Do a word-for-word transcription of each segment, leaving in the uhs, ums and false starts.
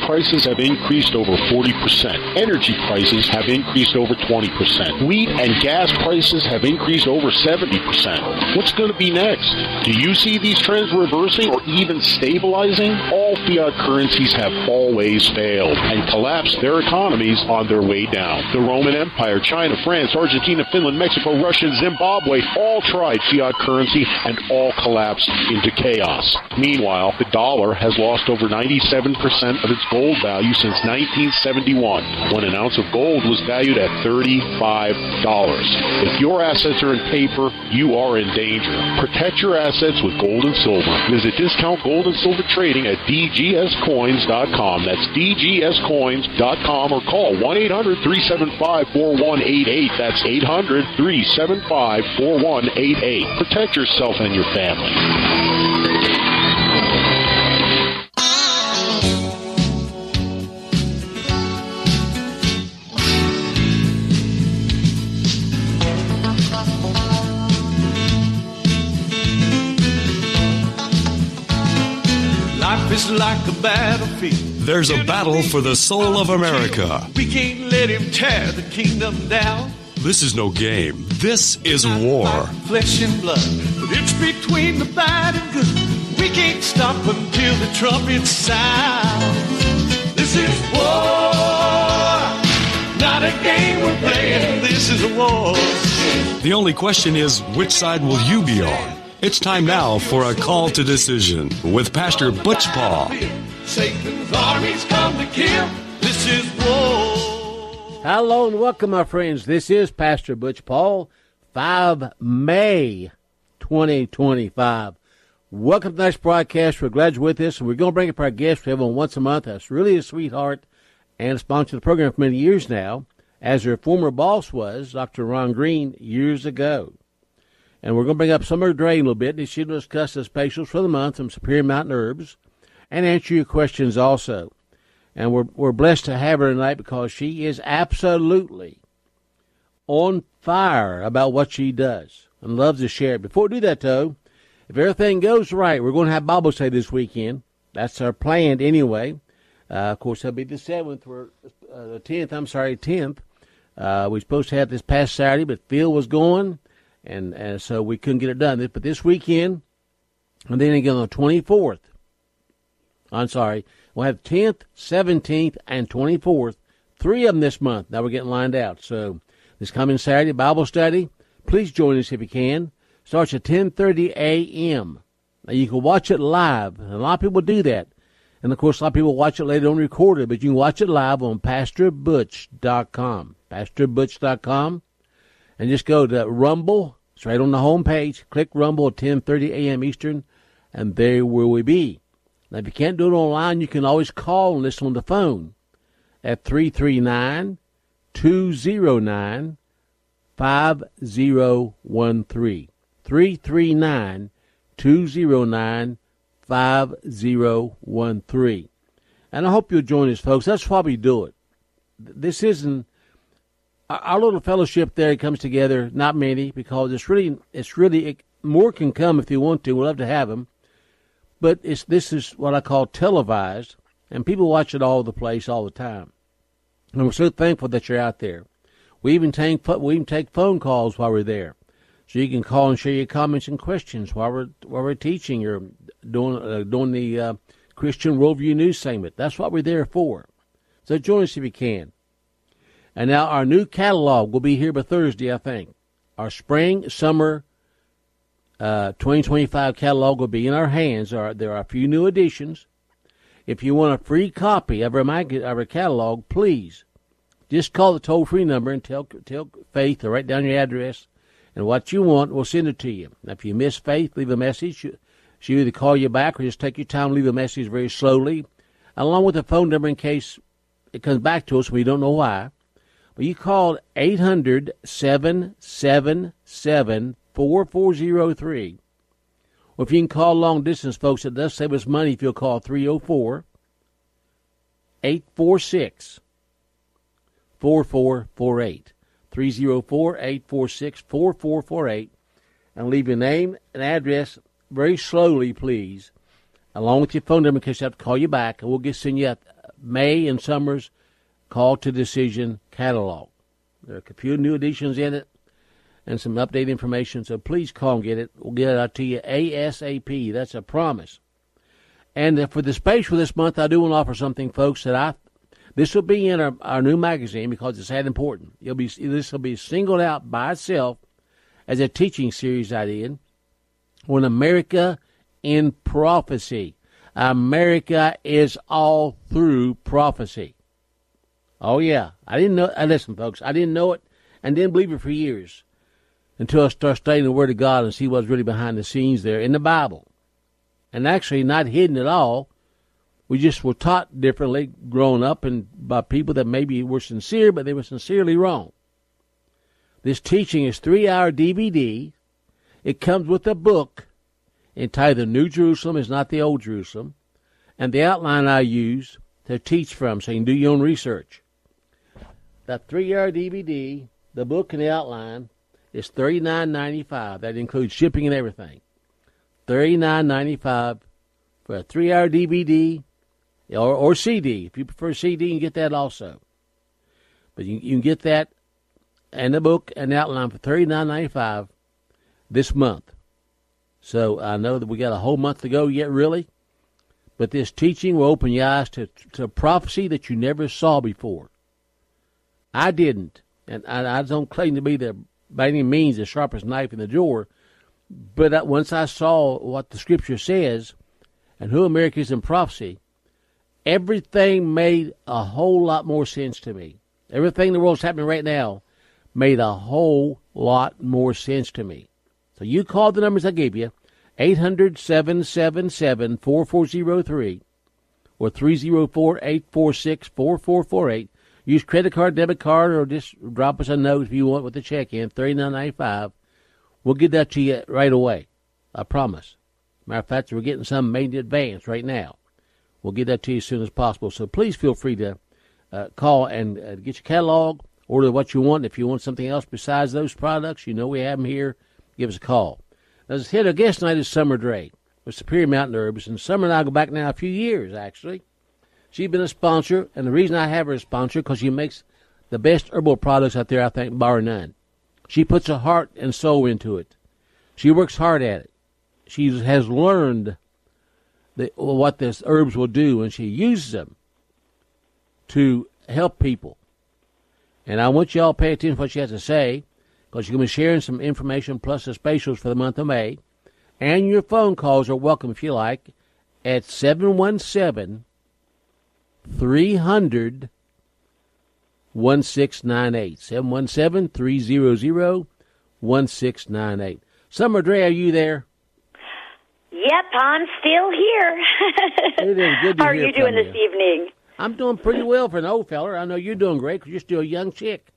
prices have increased over forty percent. Energy prices have increased over twenty percent. Wheat and gas prices have increased over seventy percent. What's going to be next? Do you see these trends reversing or even stabilizing? All fiat currencies have always failed and collapsed their economies on their way down. The Roman Empire, China, France, Argentina, Finland, Mexico, Russia, Zimbabwe all tried fiat currency and all collapsed into chaos. Meanwhile, the dollar has lost over ninety-seven percent of its gold value since nineteen seventy-one, when an ounce of gold was valued at thirty-five dollars. If your assets are in paper, you are in danger. Protect your assets with gold and silver. Visit Discount Gold and Silver Trading at D G S coins dot com. That's D G S coins dot com, or call one eight hundred, three seven five, four one eight eight. That's eight hundred, three seven five, four one eight eight. Protect yourself and your family. It's like a battlefield. There's a battle for the soul of America. We can't let him tear the kingdom down. This is no game. This is war. Flesh and blood, but it's between the bad and good. We can't stop until the trumpets sound. This is war, not a game we're playing. This is a war. The only question is, which side will you be on? It's time now for a call to decision with Pastor Butch Paul. Satan's armies come to kill. This is war. Hello and welcome, my friends. This is Pastor Butch Paul, the fifth of May, twenty twenty-five. Welcome to the next broadcast. We're glad you're with us, and we're going to bring up our guest. We have on once a month. That's really a sweetheart and a sponsor of the program for many years now, as her former boss was, Doctor Ron Green, years ago. And we're going to bring up Summer Dre a little bit, and she'll discuss the specials for the month from Superior Mountain Herbs and answer your questions also. And we're we're blessed to have her tonight because she is absolutely on fire about what she does and loves to share it. Before we do that, though, if everything goes right, we're going to have Bible study this weekend. That's our plan anyway. Uh, of course, that'll be the seventh, or uh, the tenth, I'm sorry, tenth. Uh, we were supposed to have this past Saturday, but Phil was going. And, and so we couldn't get it done. But this weekend, and then again on the twenty-fourth, I'm sorry, we'll have tenth, seventeenth, and twenty-fourth, three of them this month. Now we're getting lined out. So this coming Saturday, Bible study, please join us if you can. Starts at ten thirty a.m. Now you can watch it live. And a lot of people do that. And, of course, a lot of people watch it later on recorded, but you can watch it live on pastor butch dot com. pastor butch dot com. And just go to Rumble. It's right on the home page. Click Rumble at ten thirty a.m. Eastern, and there will we be. Now, if you can't do it online, you can always call and listen on the phone at three three nine, two zero nine, five zero one three. three three nine, two zero nine, five zero one three. And I hope you'll join us, folks. That's why we do it. This isn't our little fellowship there comes together, not many, because it's really, it's really, it, more can come if you want to. We'd love to have them. But it's this is what I call televised, and people watch it all over the place all the time. And we're so thankful that you're out there. We even take, we even take phone calls while we're there. So you can call and share your comments and questions while we're, while we're teaching or doing, uh, doing the uh, Christian Worldview News segment. That's what we're there for. So join us if you can. And now our new catalog will be here by Thursday, I think. Our spring, summer uh, twenty twenty-five catalog will be in our hands. There are, there are a few new additions. If you want a free copy of our, of our catalog, please just call the toll-free number and tell, tell Faith to write down your address and what you want. We'll send it to you. Now, if you miss Faith, leave a message. She'll either call you back or just take your time, leave a message very slowly, along with a phone number in case it comes back to us. We don't know why. Well, you call eight hundred, seven seven seven, four four zero three. Or if you can call long distance, folks, it does save us money if you'll call three oh four, eight four six, four four four eight. three oh four, eight four six, four four four eight. And leave your name and address very slowly, please, along with your phone number in case I have to call you back. And we'll just send you a May and Summer's Call to Decision catalog. There are a few new editions in it and some updated information, so please call and get it. We'll get it out to you ASAP. That's a promise. And for the special this month, I do want to offer something, folks, that I, this will be in our, our new magazine because it's that important. It'll be, this will be singled out by itself as a teaching series I did on America in Prophecy. America is all through prophecy. Oh, yeah. I didn't know. Uh, listen, folks, I didn't know it and didn't believe it for years until I started studying the Word of God and see what's really behind the scenes there in the Bible. And actually not hidden at all. We just were taught differently growing up and by people that maybe were sincere, but they were sincerely wrong. This teaching is three-hour D V D. It comes with a book entitled The New Jerusalem is Not the Old Jerusalem, and the outline I use to teach from so you can do your own research. That three-hour D V D, the book and the outline, is thirty-nine ninety-five. That includes shipping and everything. thirty-nine ninety-five for a three-hour D V D or, or C D. If you prefer C D, you can get that also. But you, you can get that and the book and the outline for thirty-nine ninety-five this month. So I know that we got a whole month to go yet, really. But this teaching will open your eyes to, to prophecy that you never saw before. I didn't. And I, I don't claim to be the, by any means the sharpest knife in the drawer. But once I saw what the Scripture says and who America is in prophecy, everything made a whole lot more sense to me. Everything in the world's happening right now made a whole lot more sense to me. So you call the numbers I gave you, eight hundred, seven seven seven, four four zero three or three oh four, eight four six, four four four eight. Use credit card, debit card, or just drop us a note if you want with the check-in, thirty-nine ninety-five. We'll get that to you right away. I promise. Matter of fact, we're getting some made in advance right now. We'll get that to you as soon as possible. So please feel free to uh, call and uh, get your catalog, order what you want. If you want something else besides those products, you know we have them here. Give us a call. Now, let's hit our guest tonight is Summer Dray with Superior Mountain Herbs. And Summer and I go back now a few years, actually. She's been a sponsor, and the reason I have her as a sponsor because she makes the best herbal products out there, I think, bar none. She puts her heart and soul into it. She works hard at it. She has learned the, what the herbs will do, and she uses them to help people. And I want you all to pay attention to what she has to say, because she's going to be sharing some information plus the specials for the month of May. And your phone calls are welcome, if you like, at seven one seven, three hundred, one six nine eight. seven one seven, three hundred, one six nine eight. Summer Dray, are you there? Yep, I'm still here. It is good to How are hear you doing from this you. evening? I'm doing pretty well for an old feller. I know you're doing great because you're still a young chick.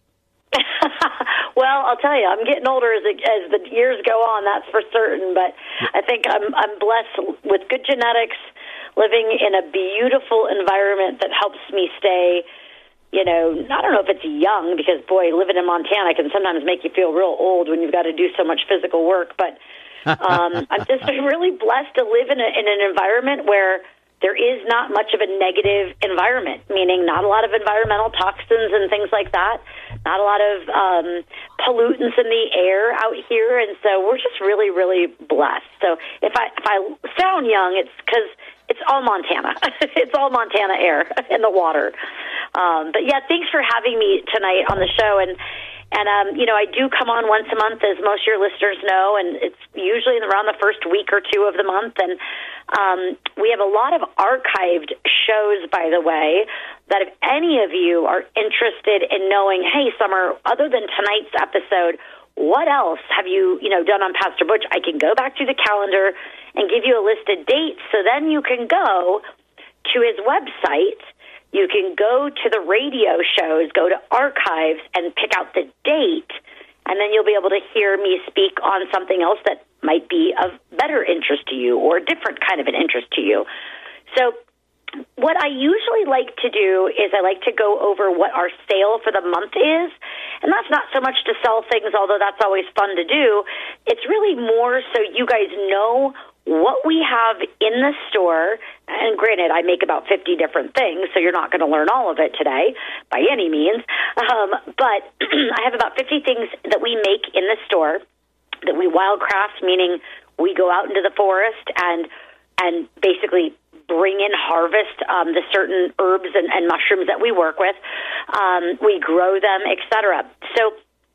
Well, I'll tell you, I'm getting older as, it, as the years go on, that's for certain. But I think I'm, I'm blessed with good genetics, living in a beautiful environment that helps me stay, you know, I don't know if it's young, because, boy, living in Montana can sometimes make you feel real old when you've got to do so much physical work. But um, I'm just really blessed to live in, a, in an environment where there is not much of a negative environment, meaning not a lot of environmental toxins and things like that, not a lot of um, pollutants in the air out here, and so we're just really, really blessed. So if I if I sound young, it's because it's all Montana. It's all Montana air in the water. Um, but, yeah, thanks for having me tonight on the show, and And, um, you know, I do come on once a month, as most of your listeners know, and it's usually around the first week or two of the month. And um, we have a lot of archived shows, by the way, that if any of you are interested in knowing, hey, Summer, other than tonight's episode, what else have you, you know, done on Pastor Butch? I can go back to the calendar and give you a list of dates, so then you can go to his website. You can go to the radio shows, go to archives, and pick out the date, and then you'll be able to hear me speak on something else that might be of better interest to you or a different kind of an interest to you. So what I usually like to do is I like to go over what our sale for the month is, and that's not so much to sell things, although that's always fun to do. It's really more so you guys know what we have in the store, and granted, I make about fifty different things, so you're not going to learn all of it today by any means, um, but I have about fifty things that we make in the store that we wildcraft, meaning we go out into the forest and and basically bring in, harvest um, the certain herbs and, and mushrooms that we work with. Um, we grow them, et cetera. So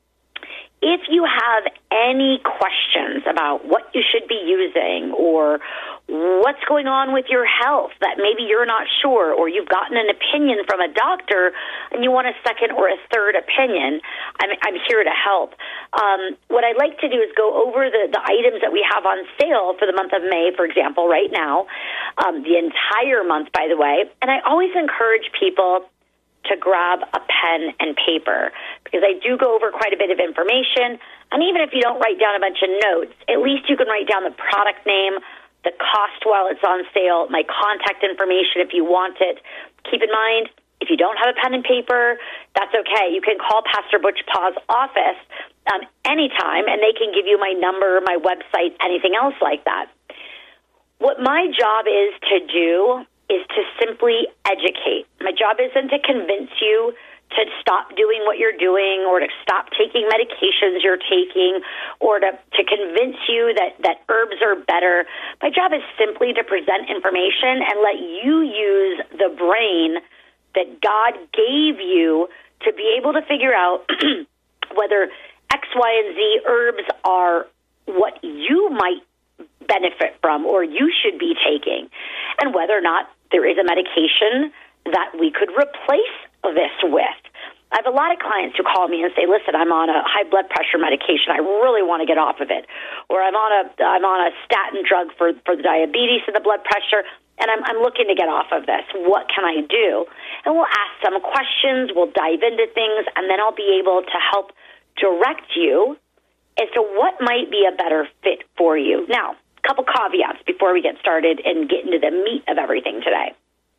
if you have any questions about what you should be using or what's going on with your health that maybe you're not sure, or you've gotten an opinion from a doctor and you want a second or a third opinion, I'm, I'm here to help. Um, what I'd like to do is go over the, the items that we have on sale for the month of May, for example, right now, um, the entire month, by the way. And I always encourage people to grab a pen and paper, because I do go over quite a bit of information. And even if you don't write down a bunch of notes, at least you can write down the product name, the cost while it's on sale, my contact information if you want it. Keep in mind, if you don't have a pen and paper, that's okay. You can call Pastor Butch Paugh's office um, anytime, and they can give you my number, my website, anything else like that. What my job is to do is to simply educate. My job isn't to convince you to stop doing what you're doing or to stop taking medications you're taking or to, to convince you that, that herbs are better. My job is simply to present information and let you use the brain that God gave you to be able to figure out whether X, Y, and Z herbs are what you might benefit from or you should be taking, and whether or not there is a medication that we could replace this with. I have a lot of clients who call me and say, listen, I'm on a high blood pressure medication. I really want to get off of it. Or I'm on a I'm on a statin drug for, for the diabetes and the blood pressure, and I'm, I'm looking to get off of this. What can I do? And we'll ask some questions. We'll dive into things, and then I'll be able to help direct you as to what might be a better fit for you. Now, a couple caveats before we get started and get into the meat of everything today.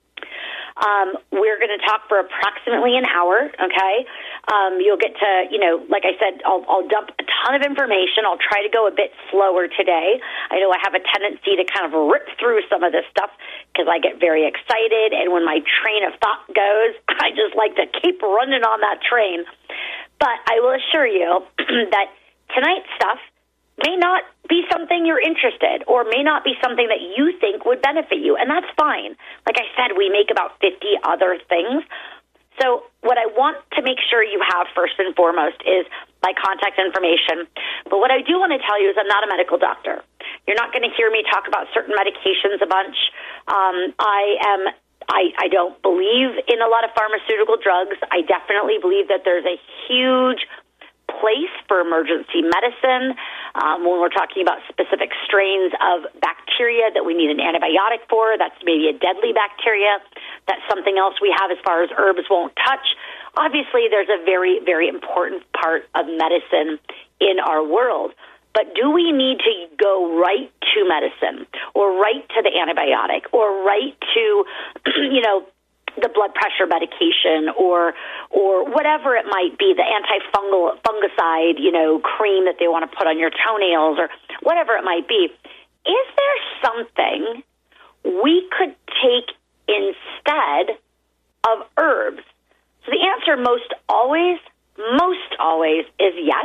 Um, we're going to talk for approximately an hour, okay? Um, you'll get to, you know, like I said, I'll, I'll dump a ton of information. I'll try to go a bit slower today. I know I have a tendency to kind of rip through some of this stuff because I get very excited, and when my train of thought goes, I just like to keep running on that train. But I will assure you that tonight's stuff may not be something you're interested, or may not be something that you think would benefit you, and that's fine. Like I said, we make about fifty other things. So what I want to make sure you have first and foremost is my contact information. But what I do want to tell you is I'm not a medical doctor. You're not going to hear me talk about certain medications a bunch. Um, I am I, I don't believe in a lot of pharmaceutical drugs. I definitely believe that there's a huge place for emergency medicine um, when we're talking about specific strains of bacteria that we need an antibiotic for. That's maybe a deadly bacteria. That's something else we have as far as herbs won't touch. Obviously, there's a very, very important part of medicine in our world. But do we need to go right to medicine or right to the antibiotic or right to, you know, the blood pressure medication or or whatever it might be, the antifungal fungicide, you know, cream that they want to put on your toenails or whatever it might be? Is there something we could take instead of herbs? So the answer most always, most always is yes.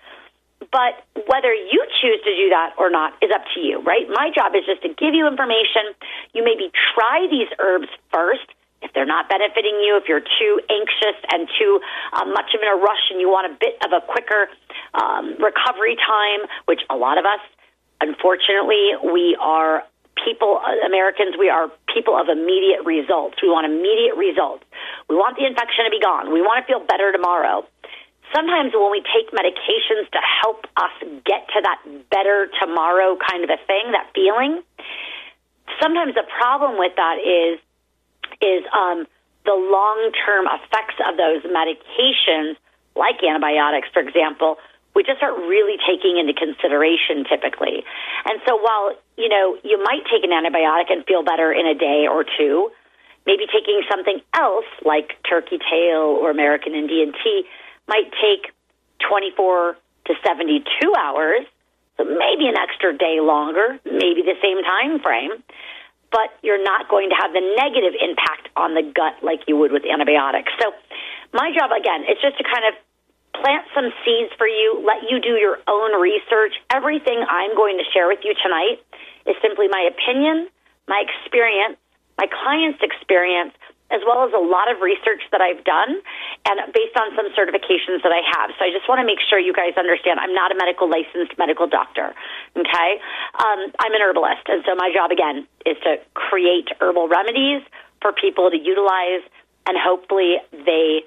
But whether you choose to do that or not is up to you, right? My job is just to give you information. You maybe try these herbs first. If they're not benefiting you, if you're too anxious and too uh, much of in a rush and you want a bit of a quicker um, recovery time, which a lot of us, unfortunately, we are people, uh, Americans, we are people of immediate results. We want immediate results. We want the infection to be gone. We want to feel better tomorrow. Sometimes when we take medications to help us get to that better tomorrow kind of a thing, that feeling, sometimes the problem with that is is um, the long-term effects of those medications, like antibiotics, for example, we just aren't really taking into consideration typically. And so while, you know, you might take an antibiotic and feel better in a day or two, maybe taking something else like turkey tail or American Indian tea might take twenty-four to seventy-two hours So maybe an extra day longer, maybe the same time frame, but you're not going to have the negative impact on the gut like you would with antibiotics. So my job, again, is just to kind of plant some seeds for you, let you do your own research. Everything I'm going to share with you tonight is simply my opinion, my experience, my client's experience, as well as a lot of research that I've done and based on some certifications that I have. So I just want to make sure you guys understand I'm not a medical licensed medical doctor, okay? Um, I'm an herbalist, and so my job, again, is to create herbal remedies for people to utilize, and hopefully they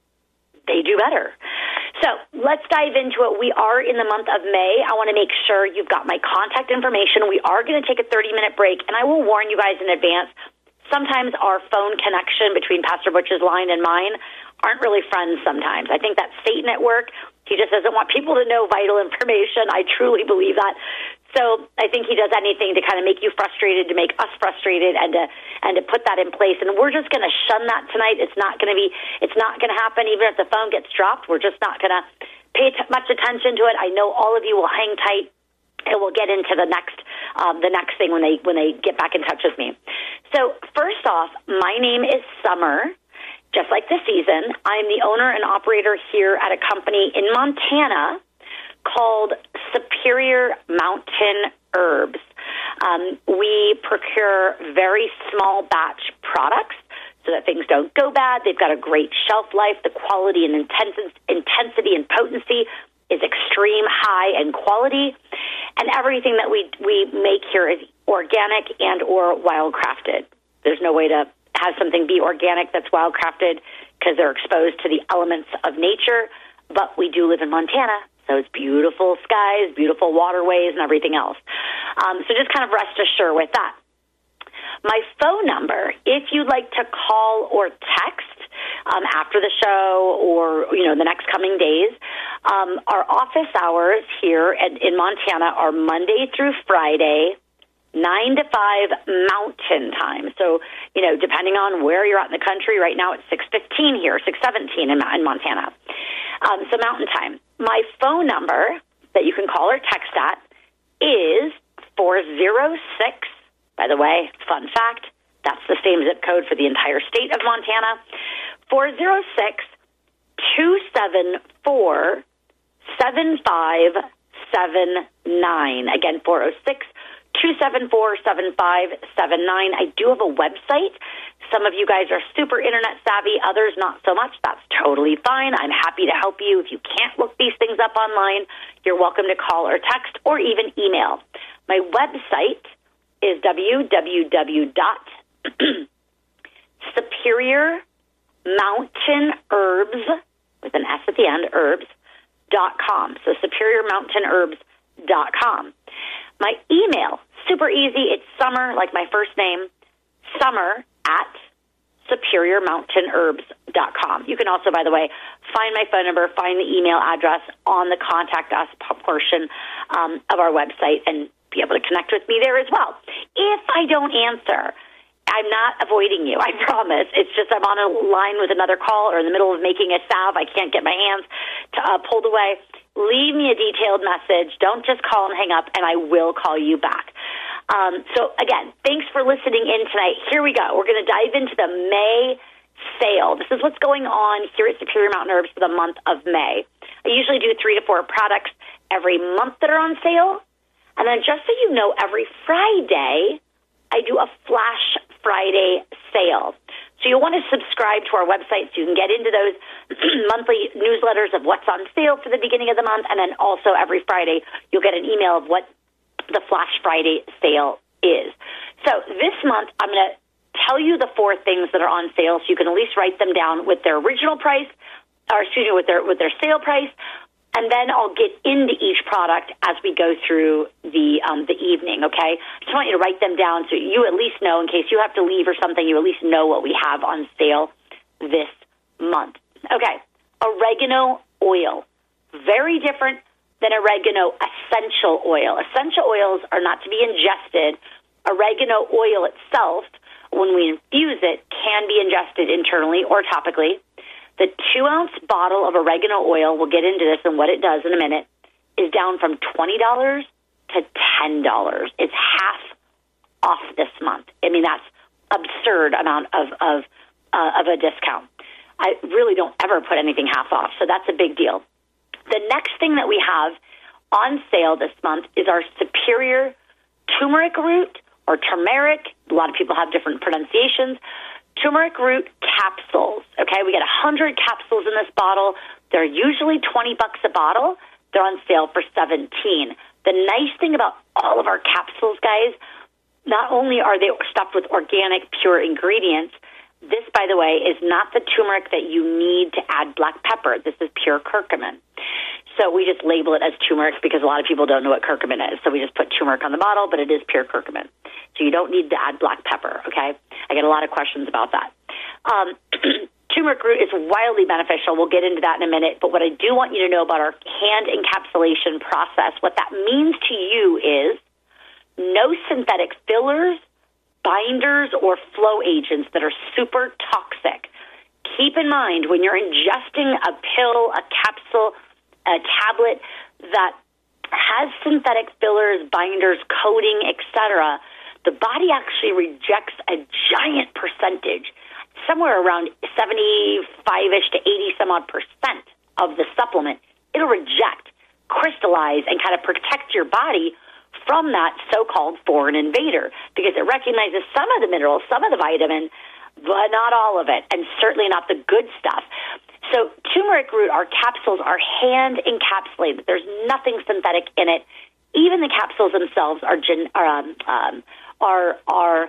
they do better. So let's dive into it. We are in the month of May. I want to make sure you've got my contact information. We are going to take a thirty-minute break, and I will warn you guys in advance, sometimes our phone connection between Pastor Butch's line and mine aren't really friends sometimes. I think that's Satan at work. He just doesn't want people to know vital information. I truly believe that. So I think he does anything to kind of make you frustrated, to make us frustrated, and to and to put that in place. And we're just going to shun that tonight. It's not going to be. It's not going to happen. Even if the phone gets dropped, we're just not going to pay t- much attention to it. I know all of you will hang tight, and we'll get into the next um, the next thing when they when they get back in touch with me. So first off, my name is Summer. Just like the season, I'm the owner and operator here at a company in Montana called Superior Mountain Herbs. Um, we procure very small batch products so that things don't go bad. They've got a great shelf life. The quality and intensi- intensity and potency is extreme high in quality. And everything that we we make here is organic and or wild-crafted. There's no way to have something be organic that's wild-crafted because they're exposed to the elements of nature. But we do live in Montana, so it's beautiful skies, beautiful waterways, and everything else. Um, so just kind of rest assured with that. My phone number, if you'd like to call or text um, after the show or, you know, the next coming days, um, our office hours here at, in Montana are Monday through Friday, nine to five Mountain Time. So, you know, depending on where you're at in the country, right now it's six fifteen here, six seventeen in, in Montana. Um, so Mountain Time. My phone number that you can call or text at is four oh six, by the way, fun fact, that's the same zip code for the entire state of Montana, four oh six, two seven four, seven five seven nine. Again, four oh six, two seven four, seven five seven nine. I do have a website. Some of you guys are super internet savvy, others not so much. That's totally fine. I'm happy to help you. If you can't look these things up online, you're welcome to call or text or even email. My website is w w w dot superior mountain herbs, with an S at the end, herbs, dot com. So superior mountain herbs dot com. My email, super easy. It's Summer, like my first name, Summer at superior mountain herbs dot com. You can also, by the way, find my phone number, find the email address on the Contact Us portion um, of our website and be able to connect with me there as well. If I don't answer, I'm not avoiding you, I promise. It's just I'm on a line with another call or in the middle of making a salve. I can't get my hands to, uh, pulled away. Leave me a detailed message. Don't just call and hang up, and I will call you back. Um, so, again, thanks for listening in tonight. Here we go. We're going to dive into the May sale. This is what's going on here at Superior Mountain Herbs for the month of May. I usually do three to four products every month that are on sale. And then just so you know, every Friday, I do a Flash Friday sale. So you'll want to subscribe to our website so you can get into those monthly newsletters of what's on sale for the beginning of the month. And then also every Friday, you'll get an email of what the Flash Friday sale is. So this month, I'm going to tell you the four things that are on sale so you can at least write them down with their original price, or excuse me, with their, with their sale price. And then I'll get into each product as we go through the um, the evening, okay? I just want you to write them down so you at least know, in case you have to leave or something, you at least know what we have on sale this month. Okay, oregano oil. Very different than oregano essential oil. Essential oils are not to be ingested. Oregano oil itself, when we infuse it, can be ingested internally or topically. The two-ounce bottle of oregano oil, we'll get into this and what it does in a minute, is down from twenty dollars to ten dollars. It's half off this month. I mean, that's absurd amount of of, uh, of a discount. I really don't ever put anything half off, so that's a big deal. The next thing that we have on sale this month is our Superior Turmeric Root or turmeric. A lot of people have different pronunciations. Turmeric root capsules. Okay, we get one hundred capsules in this bottle. They're usually twenty bucks a bottle. They're on sale for seventeen. The nice thing about all of our capsules, guys, not only are they stuffed with organic, pure ingredients, this, by the way, is not the turmeric that you need to add black pepper. This is pure curcumin. So we just label it as turmeric because a lot of people don't know what curcumin is. So we just put turmeric on the bottle, but it is pure curcumin. So you don't need to add black pepper, okay? I get a lot of questions about that. Um, turmeric root is wildly beneficial. We'll get into that in a minute. But what I do want you to know about our hand encapsulation process, what that means to you is no synthetic fillers, binders, or flow agents that are super toxic. Keep in mind, when you're ingesting a pill, a capsule, a tablet that has synthetic fillers, binders, coating, et cetera, the body actually rejects a giant percentage, somewhere around seventy-five-ish to eighty some odd percent of the supplement. It'll reject, crystallize, and kind of protect your body from that so-called foreign invader because it recognizes some of the minerals, some of the vitamin, but not all of it, and certainly not the good stuff. So turmeric root, our capsules are hand encapsulated. There's nothing synthetic in it. Even the capsules themselves are gen, are um, um, are, are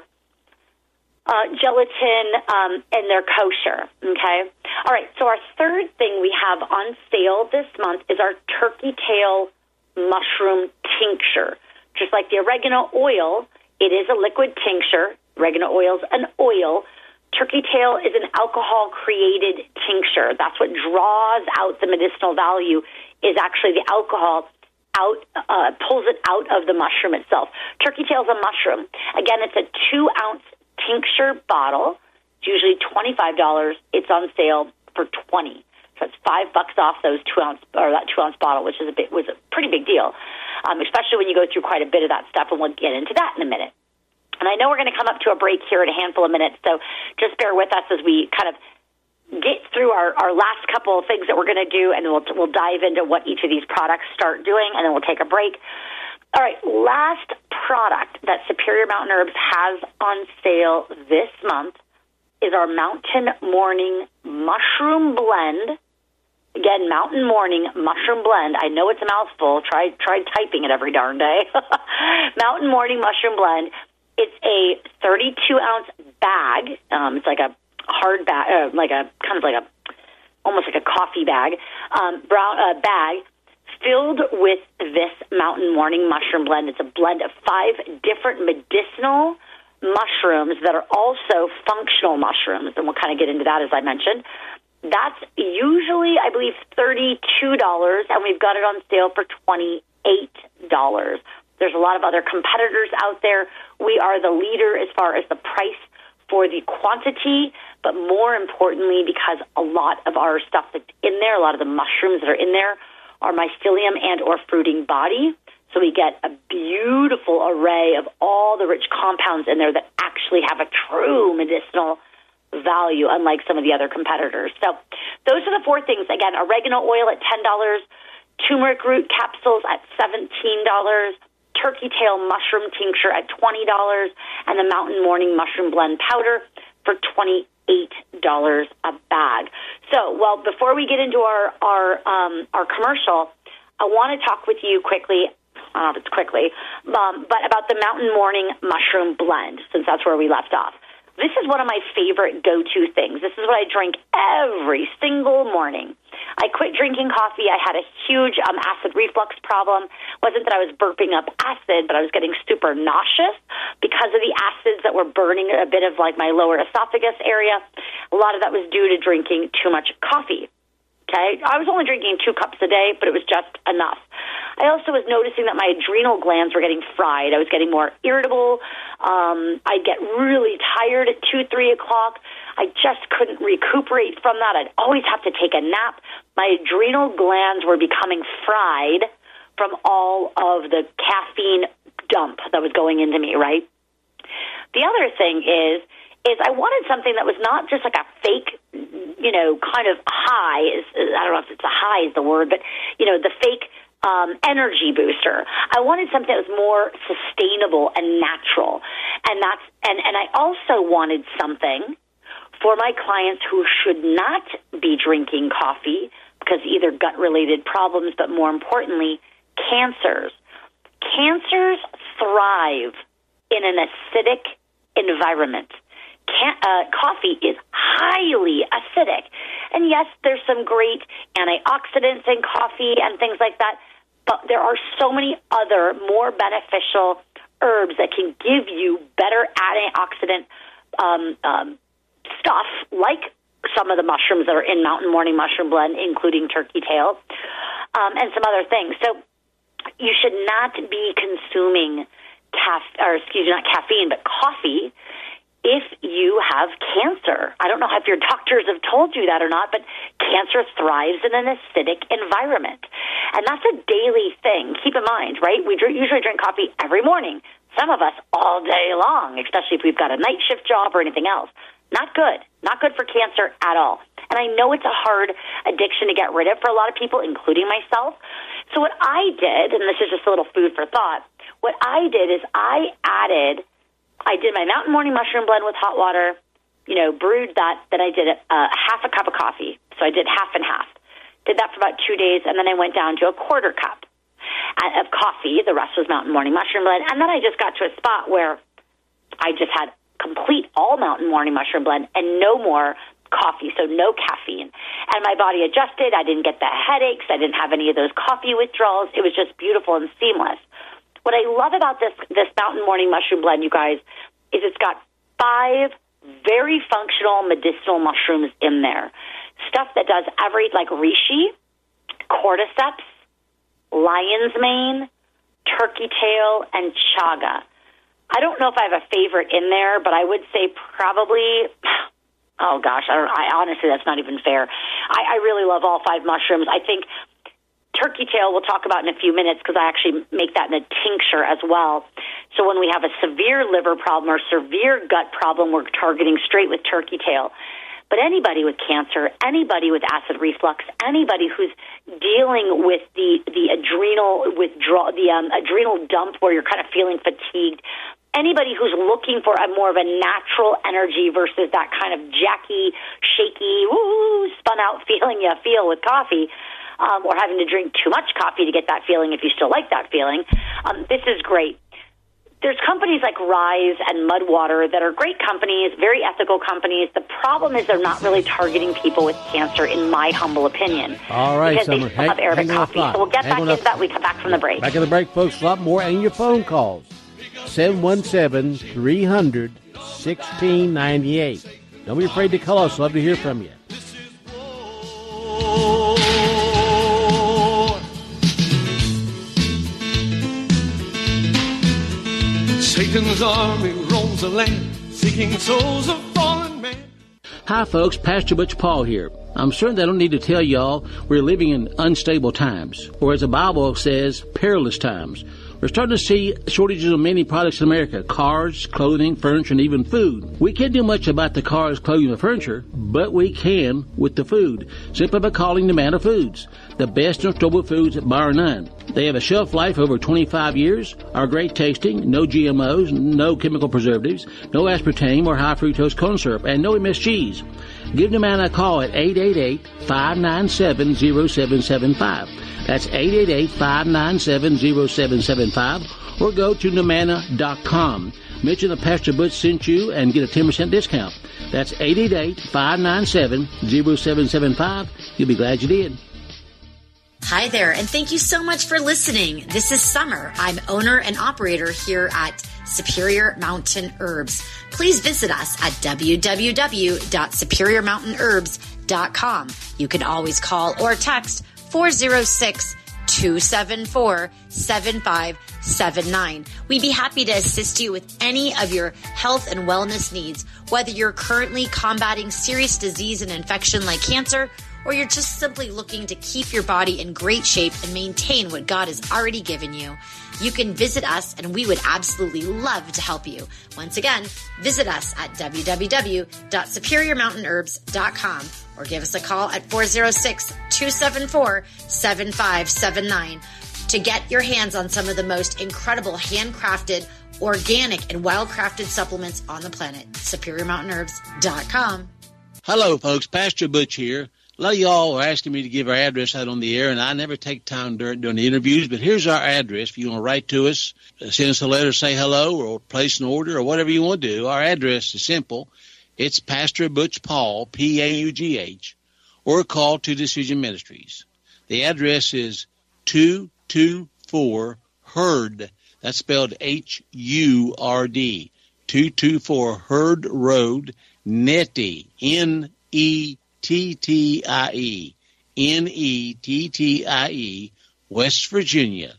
uh, gelatin, um, and they're kosher. Okay. All right. So our third thing we have on sale this month is our turkey tail mushroom tincture. Just like the oregano oil, it is a liquid tincture. Oregano oil is an oil. Turkey tail is an alcohol-created tincture. That's what draws out the medicinal value, is actually the alcohol out, uh, pulls it out of the mushroom itself. Turkey tail is a mushroom. Again, it's a two-ounce tincture bottle. It's usually twenty-five dollars. It's on sale for twenty dollars. So it's five bucks off those two ounce or that two ounce bottle, which is a bit was a pretty big deal, um, especially when you go through quite a bit of that stuff. And we'll get into that in a minute. And I know we're going to come up to a break here in a handful of minutes, so just bear with us as we kind of get through our, our last couple of things that we're going to do, and then we'll we'll dive into what each of these products start doing, and then we'll take a break. All right, last product that Superior Mountain Herbs has on sale this month is our Mountain Morning Mushroom Blend. Again, Mountain Morning Mushroom Blend. I know it's a mouthful. Try try typing it every darn day. Mountain Morning Mushroom Blend. It's a thirty-two ounce bag. Um, it's like a hard bag, uh, like a kind of like a almost like a coffee bag, um, brown uh, bag filled with this Mountain Morning Mushroom Blend. It's a blend of five different medicinal mushrooms that are also functional mushrooms, and we'll kind of get into that as I mentioned. That's usually, I believe, thirty-two dollars, and we've got it on sale for twenty-eight dollars. There's a lot of other competitors out there. We are the leader as far as the price for the quantity, but more importantly, because a lot of our stuff that's in there, a lot of the mushrooms that are in there are mycelium and or fruiting body. So we get a beautiful array of all the rich compounds in there that actually have a true medicinal value, unlike some of the other competitors. So those are the four things. Again, oregano oil at ten dollars, turmeric root capsules at seventeen dollars, turkey tail mushroom tincture at twenty dollars, and the Mountain Morning Mushroom Blend powder for twenty-eight dollars a bag. So, well, before we get into our our um, our commercial, I want to talk with you quickly. I don't know if it's quickly, um, but about the Mountain Morning Mushroom Blend, since that's where we left off. This is one of my favorite go-to things. This is what I drink every single morning. I quit drinking coffee. I had a huge um, acid reflux problem. It wasn't that I was burping up acid, but I was getting super nauseous because of the acids that were burning a bit of like my lower esophagus area. A lot of that was due to drinking too much coffee. Okay, I was only drinking two cups a day, but it was just enough. I also was noticing that my adrenal glands were getting fried. I was getting more irritable. Um, I'd get really tired at two, three o'clock. I just couldn't recuperate from that. I'd always have to take a nap. My adrenal glands were becoming fried from all of the caffeine dump that was going into me, right? The other thing is, is I wanted something that was not just like a fake, you know, kind of high. Is, I don't know if it's a high is the word, but, you know, the fake um, energy booster. I wanted something that was more sustainable and natural. And that's, and, and I also wanted something for my clients who should not be drinking coffee because either gut-related problems, but more importantly, cancers. Cancers thrive in an acidic environment. Can, uh, coffee is highly acidic. And yes, there's some great antioxidants in coffee and things like that, but there are so many other more beneficial herbs that can give you better antioxidant um, um, stuff, like some of the mushrooms that are in Mountain Morning Mushroom Blend, including turkey tail, um, and some other things. So you should not be consuming caf- or excuse me, not caffeine, but coffee if you have cancer. I don't know if your doctors have told you that or not, but cancer thrives in an acidic environment. And that's a daily thing. Keep in mind, right? We drink, usually drink coffee every morning. Some of us all day long, especially if we've got a night shift job or anything else. Not good. Not good for cancer at all. And I know it's a hard addiction to get rid of for a lot of people, including myself. So what I did, and this is just a little food for thought, what I did is I added, I did my Mountain Morning Mushroom Blend with hot water, you know, brewed that, then I did a, a half a cup of coffee. So I did half and half. Did that for about two days, and then I went down to a quarter cup of coffee. The rest was Mountain Morning Mushroom Blend. And then I just got to a spot where I just had complete all Mountain Morning Mushroom Blend and no more coffee, so no caffeine. And my body adjusted. I didn't get the headaches. I didn't have any of those coffee withdrawals. It was just beautiful and seamless. What I love about this this Mountain Morning Mushroom Blend, you guys, is it's got five very functional medicinal mushrooms in there. Stuff that does every, like reishi, cordyceps, lion's mane, turkey tail, and chaga. I don't know if I have a favorite in there, but I would say probably, oh gosh, I, don't, I honestly, that's not even fair. I, I really love all five mushrooms. I think turkey tail we'll talk about in a few minutes because I actually make that in a tincture as well. So when we have a severe liver problem or severe gut problem, we're targeting straight with turkey tail. But anybody with cancer, anybody with acid reflux, anybody who's dealing with the, the adrenal withdrawal, the um, adrenal dump where you're kind of feeling fatigued, anybody who's looking for a more of a natural energy versus that kind of jacky, shaky, woo, spun out feeling you feel with coffee, um, or having to drink too much coffee to get that feeling if you still like that feeling, um, this is great. There's companies like Rise and Mudwater that are great companies, very ethical companies. The problem is they're not really targeting people with cancer, in my humble opinion. All right, because Summer. they still have hang, Arabic hang coffee. So we'll get hang back into that when we come back from the break. Back in the break, folks. A lot more and your phone calls. seven one seven, three hundred, sixteen ninety-eight. Don't be afraid to call us. Love to hear from you. Satan's army roams the land, seeking souls of fallen men. Hi, folks. Pastor Butch Paul here. I'm certain that I don't need to tell y'all we're living in unstable times, or as the Bible says, perilous times. We're starting to see shortages of many products in America: cars, clothing, furniture, and even food. We can't do much about the cars, clothing, and furniture, but we can with the food, simply by calling Nomana Foods, the best in storable foods bar none. They have a shelf life over twenty-five years, are great tasting, no G M Os, no chemical preservatives, no aspartame or high fructose corn syrup, and no M S Gs. Give Nomana a call at eight eight eight, five nine seven, zero seven seven five. That's eight eight eight, five nine seven, zero seven seven five, or go to nomana dot com. Mention that Pastor Butch sent you and get a ten percent discount. That's eight eight eight, five nine seven, zero seven seven five. You'll be glad you did. Hi there, and thank you so much for listening. This is Summer. I'm owner and operator here at Superior Mountain Herbs. Please visit us at w w w dot superior mountain herbs dot com. You can always call or text four oh six, two seven four, seven five seven nine. We'd be happy to assist you with any of your health and wellness needs, whether you're currently combating serious disease and infection like cancer, or you're just simply looking to keep your body in great shape and maintain what God has already given you, you can visit us and we would absolutely love to help you. Once again, visit us at w w w dot superior mountain herbs dot com or give us a call at four oh six, two seven four, seven five seven nine to get your hands on some of the most incredible handcrafted, organic, and well-crafted supplements on the planet. superior mountain herbs dot com. Hello, folks. Pastor Butch here. A lot of y'all are asking me to give our address out on the air, and I never take time during, during the interviews, but here's our address. If you want to write to us, send us a letter, say hello, or place an order, or whatever you want to do, our address is simple. It's Pastor Butch Paul, P A U G H, or call to Decision Ministries. The address is two two four Hurd. That's spelled H U R D. two two four Hurd Road, Nettie, N E T T I E, N E T T I E, West Virginia,